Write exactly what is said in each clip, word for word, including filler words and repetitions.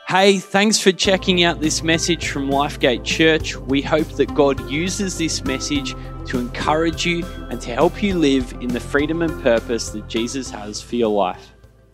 Hey, thanks for checking out this message from Lifegate Church. We hope that God uses this message to encourage you and to help you live in the freedom and purpose that Jesus has for your life.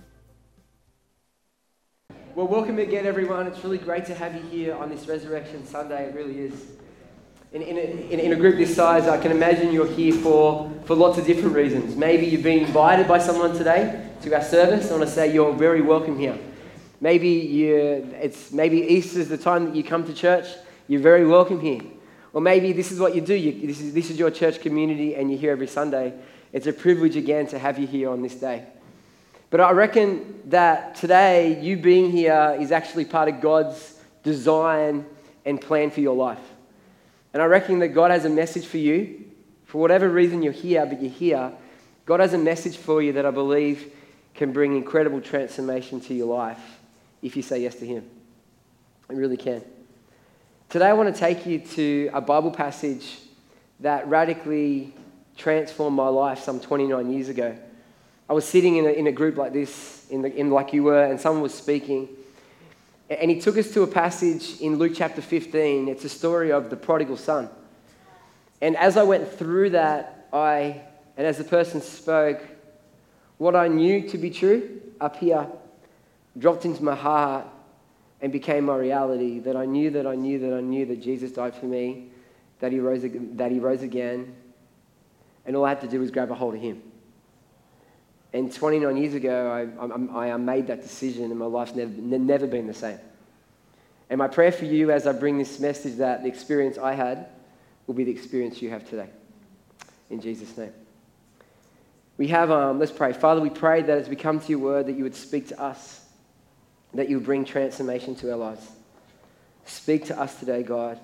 Well, welcome again, everyone. It's really great to have you here on this Resurrection Sunday. It really is. In, in, a, in, in a group this size, I can imagine you're here for, for lots of different reasons. Maybe you've been invited by someone today to our service. I want to say you're very welcome here. Maybe you, it's maybe Easter's the time that you come to church. You're very welcome here. Or maybe this is what you do. You, this is this is your church community, and you're here every Sunday. It's a privilege again to have you here on this day. But I reckon that today, you being here is actually part of God's design and plan for your life. And I reckon that God has a message for you. For whatever reason you're here, but you're here, God has a message for you that I believe can bring incredible transformation to your life if you say yes to Him. It really can. Today I want to take you to a Bible passage that radically transformed my life some twenty-nine years ago. I was sitting in a, in a group like this, in, the, in like you were, and someone was speaking. And he took us to a passage in Luke chapter fifteen. It's a story of the prodigal son. And as I went through that, I, and as the person spoke, what I knew to be true up here dropped into my heart and became my reality, that I knew that I knew that I knew that Jesus died for me, that he rose, that he rose again, and all I had to do was grab a hold of Him. And twenty-nine years ago, I, I, I made that decision, and my life's never, never been the same. And my prayer for you as I bring this message, that the experience I had will be the experience you have today. In Jesus' name. We have, um, let's pray. Father, we pray that as we come to your word, that you would speak to us, that you would bring transformation to our lives. Speak to us today, God.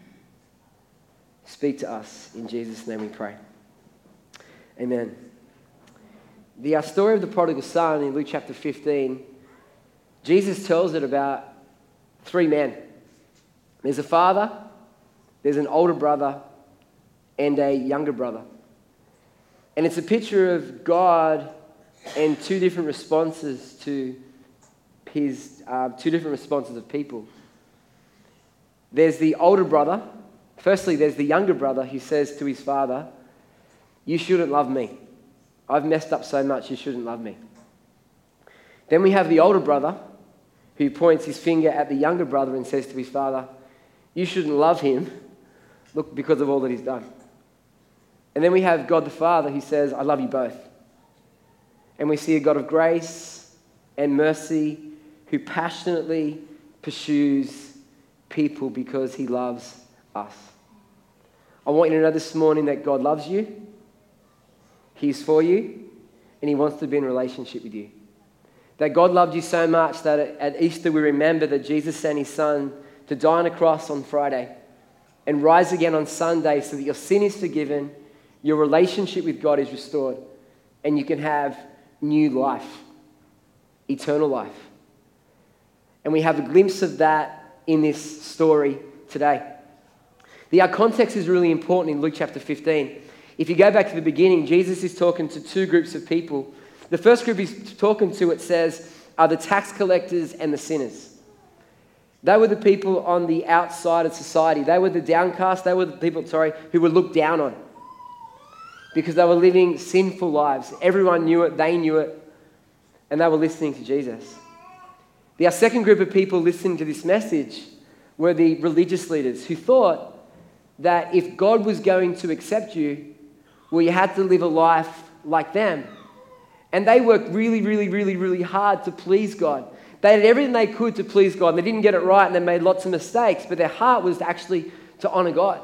Speak to us. In Jesus' name we pray. Amen. The uh, story of the prodigal son in Luke chapter fifteen, Jesus tells it about three men. There's a father, there's an older brother, and a younger brother. And it's a picture of God and two different responses to his, uh, two different responses of people. There's the older brother. Firstly, there's the younger brother who says to his father, "You shouldn't love me. I've messed up so much, you shouldn't love me." Then we have the older brother who points his finger at the younger brother and says to his father, "You shouldn't love him, look, because of all that he's done." And then we have God the Father who says, "I love you both." And we see a God of grace and mercy who passionately pursues people because he loves us. I want you to know this morning that God loves you, He's for you, and He wants to be in relationship with you. That God loved you so much that at Easter we remember that Jesus sent His Son to die on a cross on Friday and rise again on Sunday so that your sin is forgiven, your relationship with God is restored, and you can have new life, eternal life. And we have a glimpse of that in this story today. The our context is really important in Luke chapter fifteen. If you go back to the beginning, Jesus is talking to two groups of people. The first group he's talking to, it says, are the tax collectors and the sinners. They were the people on the outside of society. They were the downcast. They were the people, sorry, who were looked down on because they were living sinful lives. Everyone knew it. They knew it. And they were listening to Jesus. The our second group of people listening to this message were the religious leaders who thought that if God was going to accept you, well, you had to live a life like them. And they worked really, really, really, really hard to please God. They did everything they could to please God. And they didn't get it right and they made lots of mistakes, but their heart was actually to honor God.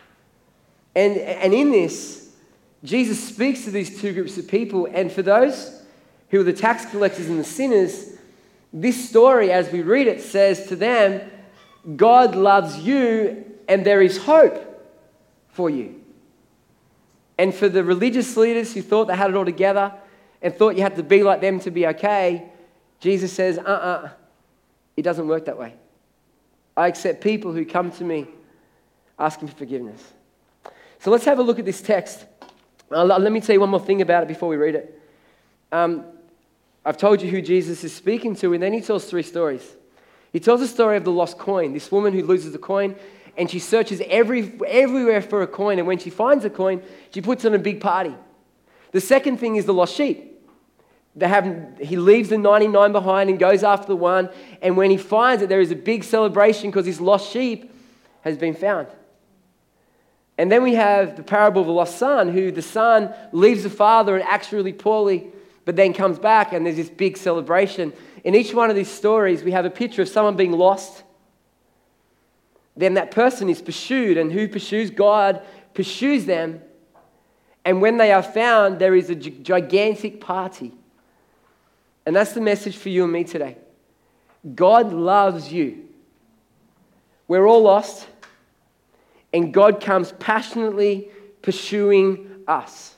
And, and in this, Jesus speaks to these two groups of people. And for those who are the tax collectors and the sinners, this story, as we read it, says to them, God loves you and there is hope for you. And for the religious leaders who thought they had it all together and thought you had to be like them to be okay, Jesus says, uh-uh, it doesn't work that way. I accept people who come to me asking for forgiveness. So let's have a look at this text. Uh, let me tell you one more thing about it before we read it. Um, I've told you who Jesus is speaking to, and then he tells three stories. He tells the story of the lost coin, this woman who loses a coin, and she searches every, everywhere for a coin, and when she finds a coin, she puts on a big party. The second thing is the lost sheep. They have, he leaves the ninety-nine behind and goes after the one, and when he finds it, there is a big celebration because his lost sheep has been found. And then we have the parable of the lost son, who the son leaves the father and acts really poorly, but then comes back and there's this big celebration. In each one of these stories, we have a picture of someone being lost. Then that person is pursued, and who pursues? God pursues them. And when they are found, there is a gigantic party. And that's the message for you and me today. God loves you. We're all lost, and God comes passionately pursuing us.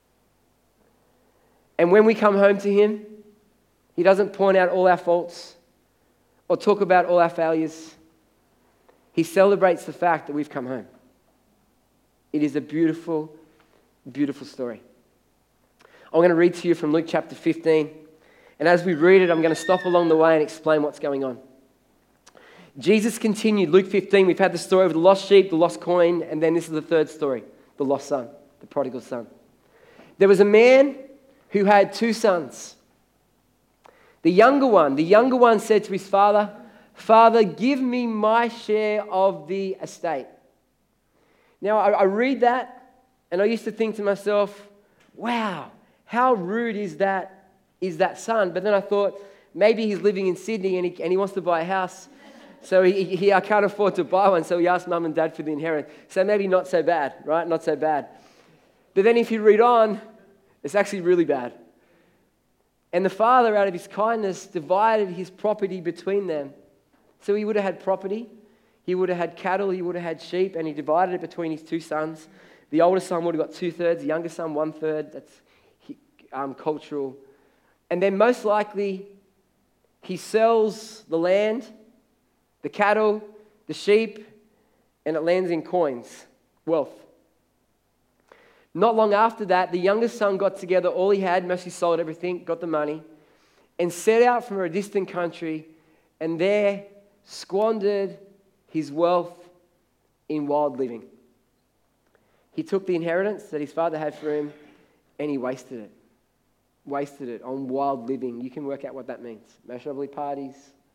And when we come home to Him, He doesn't point out all our faults or talk about all our failures. He celebrates the fact that we've come home. It is a beautiful, beautiful story. I'm going to read to you from Luke chapter fifteen. And as we read it, I'm going to stop along the way and explain what's going on. Jesus continued, Luke fifteen, we've had the story of the lost sheep, the lost coin, and then this is the third story, the lost son, the prodigal son. There was a man who had two sons. The younger one, the younger one said to his father, "Father, give me my share of the estate." Now, I, I read that, and I used to think to myself, wow, how rude is that, is that son? But then I thought, maybe he's living in Sydney and he, and he wants to buy a house. So he, he, I can't afford to buy one, so he asked mum and dad for the inheritance. So maybe not so bad, right? Not so bad. But then if you read on, it's actually really bad. And the father, out of his kindness, divided his property between them. So he would have had property, he would have had cattle, he would have had sheep, and he divided it between his two sons. The older son would have got two-thirds, the younger son one-third. That's um, cultural. And then most likely, he sells the land, the cattle, the sheep, and it lands in coins, wealth. Not long after that, the youngest son got together all he had, mostly sold everything, got the money, and set out from a distant country, and there squandered his wealth in wild living. He took the inheritance that his father had for him, and he wasted it. Wasted it on wild living. You can work out what that means. Mashable parties,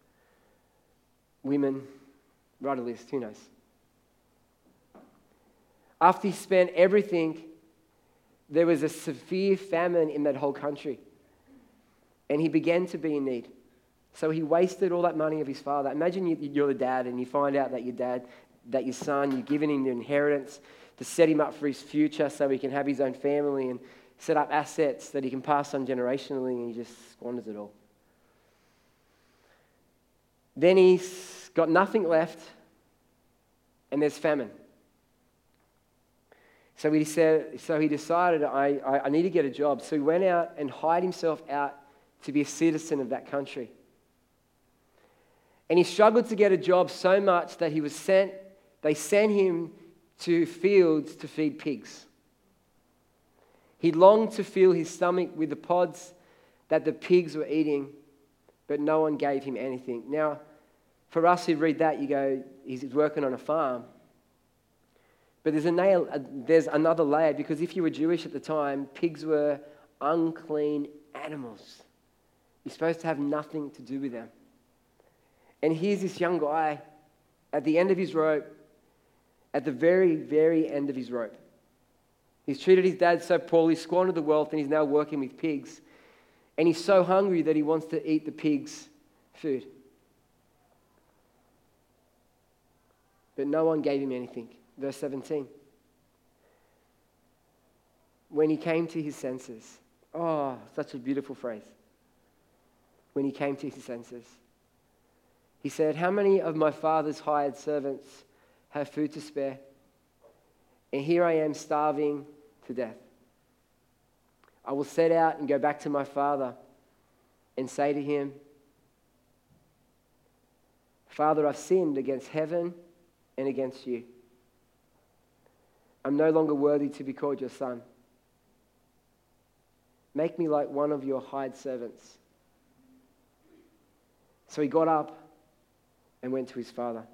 women, write a list, who knows. After he spent everything, there was a severe famine in that whole country. And he began to be in need. So he wasted all that money of his father. Imagine you're the dad and you find out that your dad, that your son, you're giving him the inheritance to set him up for his future so he can have his own family and set up assets that he can pass on generationally, and he just squanders it all. Then he's got nothing left, and there's famine. So he said. So he decided, I, I, I need to get a job. So he went out and hired himself out to be a citizen of that country. And he struggled to get a job so much that he was sent. They sent him to fields to feed pigs. He longed to fill his stomach with the pods that the pigs were eating, but no one gave him anything. Now, for us who read that, you go, he's working on a farm. But there's, a nail, there's another layer, because if you were Jewish at the time, pigs were unclean animals. You're supposed to have nothing to do with them. And here's this young guy at the end of his rope, at the very, very end of his rope. He's treated his dad so poorly, squandered the wealth, and he's now working with pigs. And he's so hungry that he wants to eat the pigs' food. But no one gave him anything. Verse seventeen. When he came to his senses. Oh, such a beautiful phrase. When he came to his senses. He said, "How many of my father's hired servants have food to spare? And here I am starving to death. I will set out and go back to my father and say to him, 'Father, I've sinned against heaven and against you. I'm no longer worthy to be called your son. Make me like one of your hired servants.' So he got up and went to his father.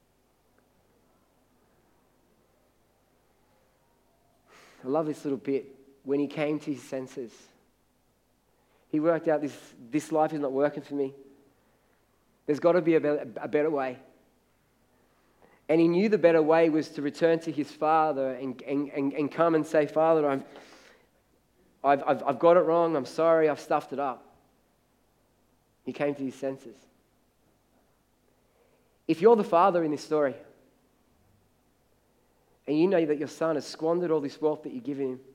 I love this little bit. When he came to his senses, he worked out this, this life is not working for me. There's got to be a better, a better way. And he knew the better way was to return to his father and, and, and, and come and say, Father, I'm, I've, I've, I've got it wrong. I'm sorry. I've stuffed it up. He came to his senses. If you're the father in this story, and you know that your son has squandered all this wealth that you've given him,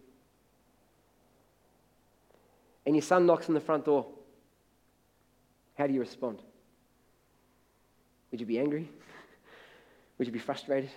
and your son knocks on the front door, how do you respond? Would you be angry? Would you be frustrated?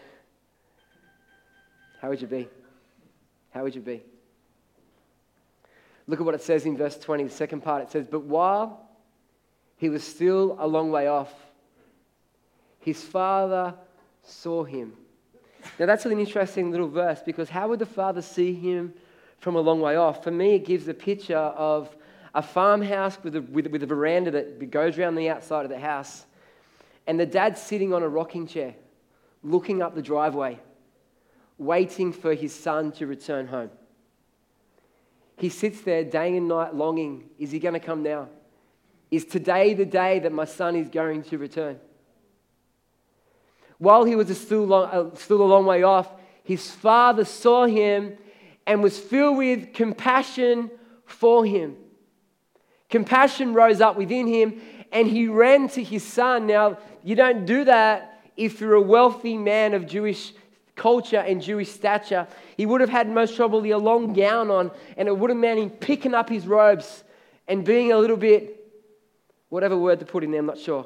How would you be? How would you be? Look at what it says in verse twenty, the second part. It says, but while he was still a long way off, his father saw him. Now that's an interesting little verse, because how would the father see him from a long way off? For me, it gives a picture of a farmhouse with a, with, with a veranda that goes around the outside of the house, and the dad's sitting on a rocking chair, looking up the driveway, waiting for his son to return home. He sits there day and night longing. Is he going to come now? Is today the day that my son is going to return? While he was still, long, uh, still a long way off, his father saw him and was filled with compassion for him. Compassion rose up within him, and he ran to his son. Now, you don't do that if you're a wealthy man of Jewish culture and Jewish stature. He would have had most probably a long gown on, and it would have meant him picking up his robes and being a little bit, whatever word to put in there, I'm not sure.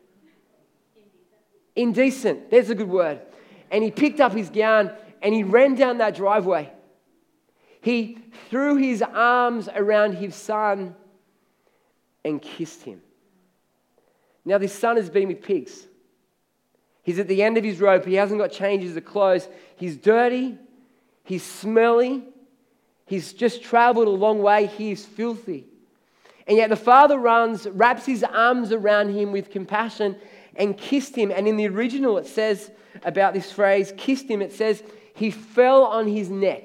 Indecent. There's a good word. And he picked up his gown and he ran down that driveway. He threw his arms around his son and kissed him. Now this son has been with pigs. He's at the end of his rope. He hasn't got changes of clothes. He's dirty. He's smelly. He's just traveled a long way. He is filthy. And yet the father runs, wraps his arms around him with compassion and kissed him. And in the original it says about this phrase, kissed him, it says, he fell on his neck.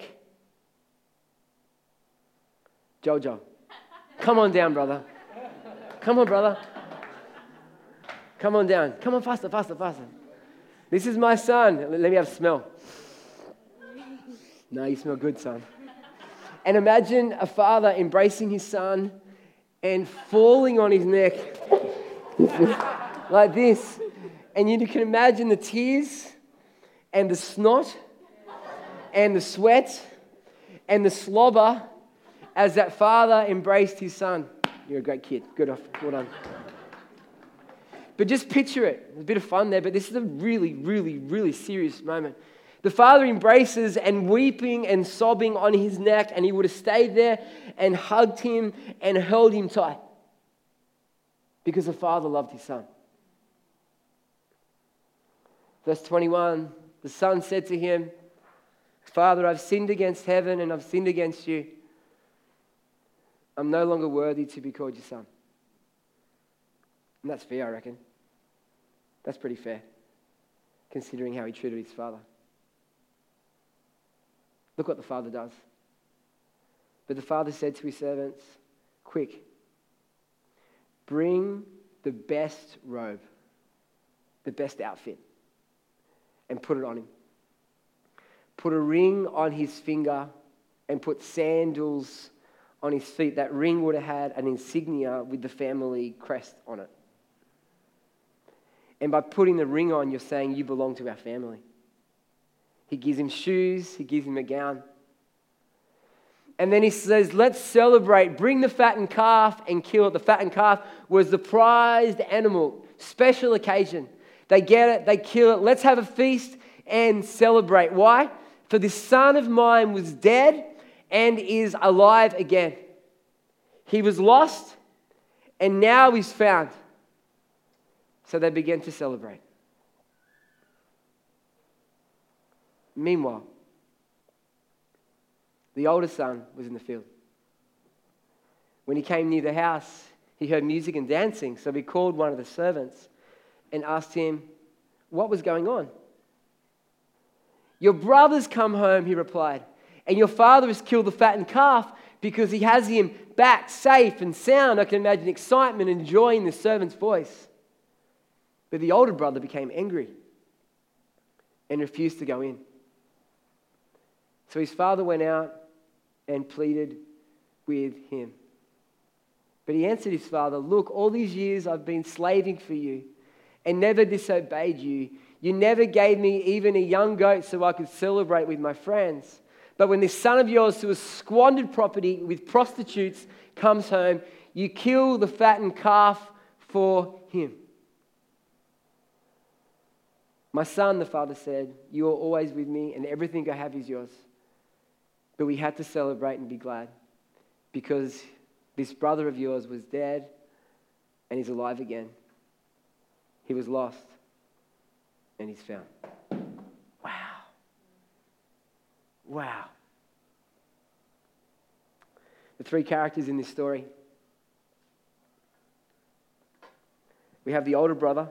Jojo, come on down, brother. Come on, brother. Come on down. Come on, faster, faster, faster. This is my son. Let me have a smell. No, you smell good, son. And imagine a father embracing his son and falling on his neck like this. And you can imagine the tears and the snot and the sweat and the slobber as that father embraced his son. You're a great kid. Good off. Well done. But just picture it. There's a bit of fun there, but this is a really, really, really serious moment. The father embraces and weeping and sobbing on his neck, and he would have stayed there and hugged him and held him tight because the father loved his son. Verse twenty-one, the son said to him, Father, I've sinned against heaven and I've sinned against you. I'm no longer worthy to be called your son. And that's fair, I reckon. That's pretty fair, considering how he treated his father. Look what the father does. But the father said to his servants, quick, bring the best robe, the best outfit, and put it on him. Put a ring on his finger and put sandals on his feet. That ring would have had an insignia with the family crest on it. And by putting the ring on, you're saying you belong to our family. He gives him shoes, he gives him a gown. And then he says, let's celebrate. Bring the fattened calf and kill it. The fattened calf was the prized animal, special occasion. They get it, they kill it. Let's have a feast and celebrate. Why? For this son of mine was dead and is alive again. He was lost and now he's found. So they began to celebrate. Meanwhile, the older son was in the field. When he came near the house, he heard music and dancing, so he called one of the servants and asked him what was going on. Your brother's come home, he replied, and your father has killed the fattened calf because he has him back safe and sound. I can imagine excitement and joy in the servant's voice. But the older brother became angry and refused to go in. So his father went out and pleaded with him. But he answered his father, look, all these years I've been slaving for you and never disobeyed you. You never gave me even a young goat so I could celebrate with my friends. But when this son of yours who has squandered property with prostitutes comes home, you kill the fattened calf for him. My son, the father said, you are always with me and everything I have is yours. But we had to celebrate and be glad because this brother of yours was dead and he's alive again. He was lost and he's found. Wow. Wow. The three characters in this story. We have the older brother.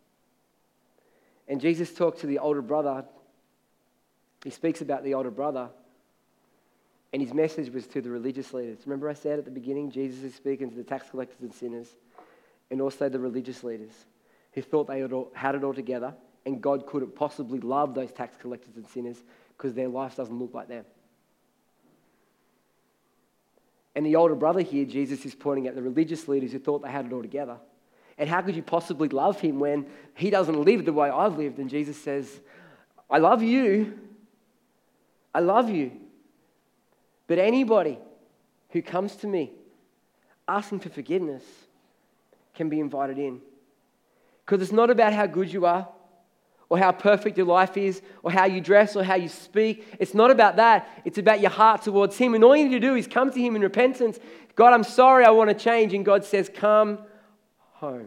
And Jesus talked to the older brother. He speaks about the older brother. And his message was to the religious leaders. Remember I said at the beginning, Jesus is speaking to the tax collectors and sinners and also the religious leaders who thought they had it all together and God couldn't possibly love those tax collectors and sinners because their life doesn't look like them. And the older brother here, Jesus is pointing at the religious leaders who thought they had it all together. And how could you possibly love him when he doesn't live the way I've lived? And Jesus says, I love you. I love you. But anybody who comes to me asking for forgiveness can be invited in. Because it's not about how good you are or how perfect your life is or how you dress or how you speak. It's not about that. It's about your heart towards him. And all you need to do is come to him in repentance. God, I'm sorry, I want to change. And God says, come home.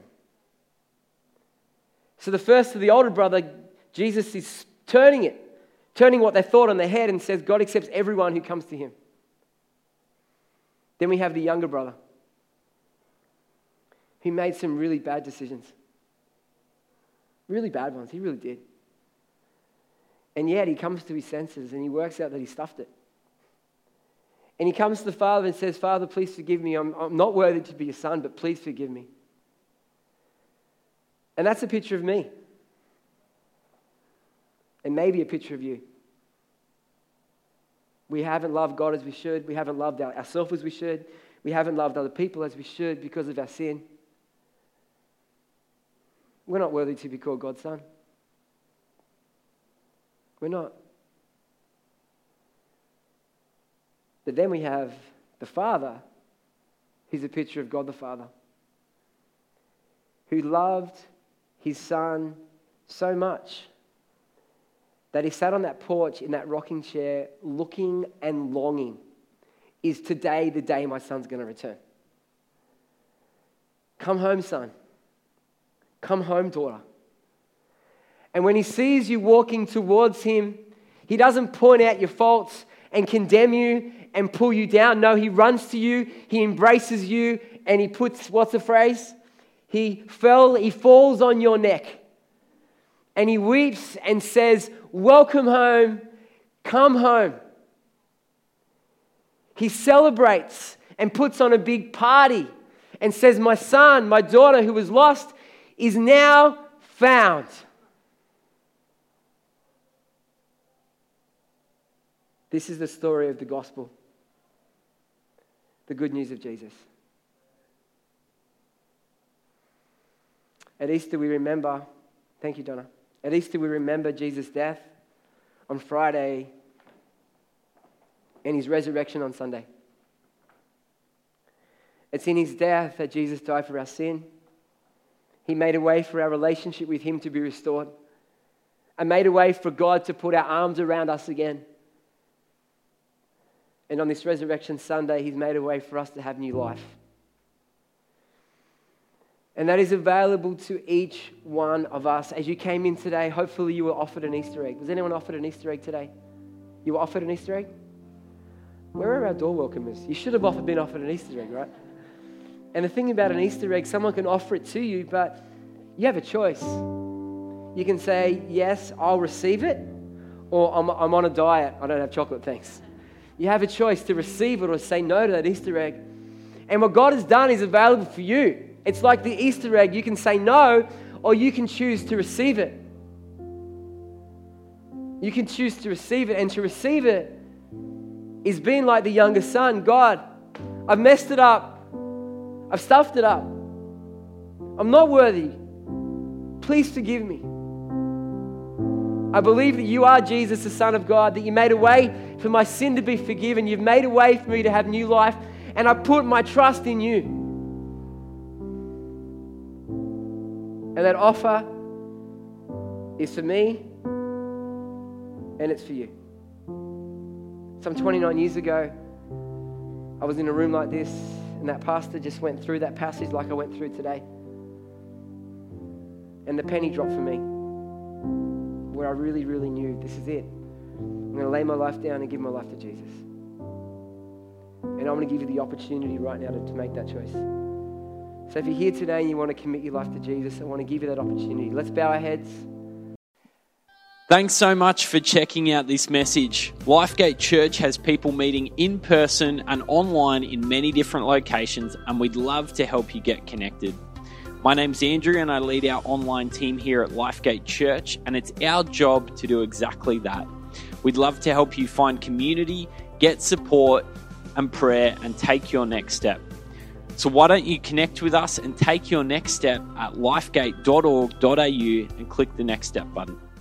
So the first of the older brother, Jesus is turning it, turning what they thought on their head and says, God accepts everyone who comes to him. Then we have the younger brother who made some really bad decisions. Really bad ones. He really did. And yet he comes to his senses and he works out that he stuffed it. And he comes to the Father and says, Father, please forgive me. I'm, I'm not worthy to be your son, but please forgive me. And that's a picture of me. And maybe a picture of you. We haven't loved God as we should. We haven't loved our, ourselves as we should. We haven't loved other people as we should because of our sin. We're not worthy to be called God's son. We're not. But then we have the Father, who's a picture of God the Father, who loved his son so much that he sat on that porch in that rocking chair looking and longing. Is today the day my son's going to return? Come home, son. Come home, daughter. And when he sees you walking towards him, he doesn't point out your faults and condemn you and pull you down. No, he runs to you, he embraces you, and he puts, what's the phrase? He fell, he falls on your neck. And he weeps and says, welcome home, come home. He celebrates and puts on a big party and says, my son, my daughter who was lost is now found. This is the story of the gospel, the good news of Jesus. At Easter we remember, thank you, Donna. At Easter we remember Jesus' death on Friday and his resurrection on Sunday. It's in his death that Jesus died for our sin. He made a way for our relationship with him to be restored. And made a way for God to put our arms around us again. And on this resurrection Sunday, he's made a way for us to have new life. And that is available to each one of us. As you came in today, hopefully you were offered an Easter egg. Was anyone offered an Easter egg today? You were offered an Easter egg? Where are our door welcomers? You should have offered, been offered an Easter egg, right? And the thing about an Easter egg, someone can offer it to you, but you have a choice. You can say, yes, I'll receive it, or I'm, I'm on a diet, I don't have chocolate, thanks. You have a choice to receive it or say no to that Easter egg. And what God has done is available for you. It's like the Easter egg. You can say no, or you can choose to receive it. You can choose to receive it, and to receive it is being like the younger son. God, I've messed it up. I've stuffed it up. I'm not worthy. Please forgive me. I believe that you are Jesus, the Son of God, that you made a way for my sin to be forgiven. You've made a way for me to have new life, and I put my trust in you. And that offer is for me, and it's for you. Some twenty-nine years ago, I was in a room like this, and that pastor just went through that passage like I went through today. And the penny dropped for me, where I really, really knew this is it. I'm going to lay my life down and give my life to Jesus. And I'm going to give you the opportunity right now to, to make that choice. So if you're here today and you want to commit your life to Jesus, I want to give you that opportunity. Let's bow our heads. Thanks so much for checking out this message. Lifegate Church has people meeting in person and online in many different locations, and we'd love to help you get connected. My name's Andrew, and I lead our online team here at Lifegate Church, and it's our job to do exactly that. We'd love to help you find community, get support and prayer, and take your next step. So why don't you connect with us and take your next step at lifegate dot org dot a u and click the next step button.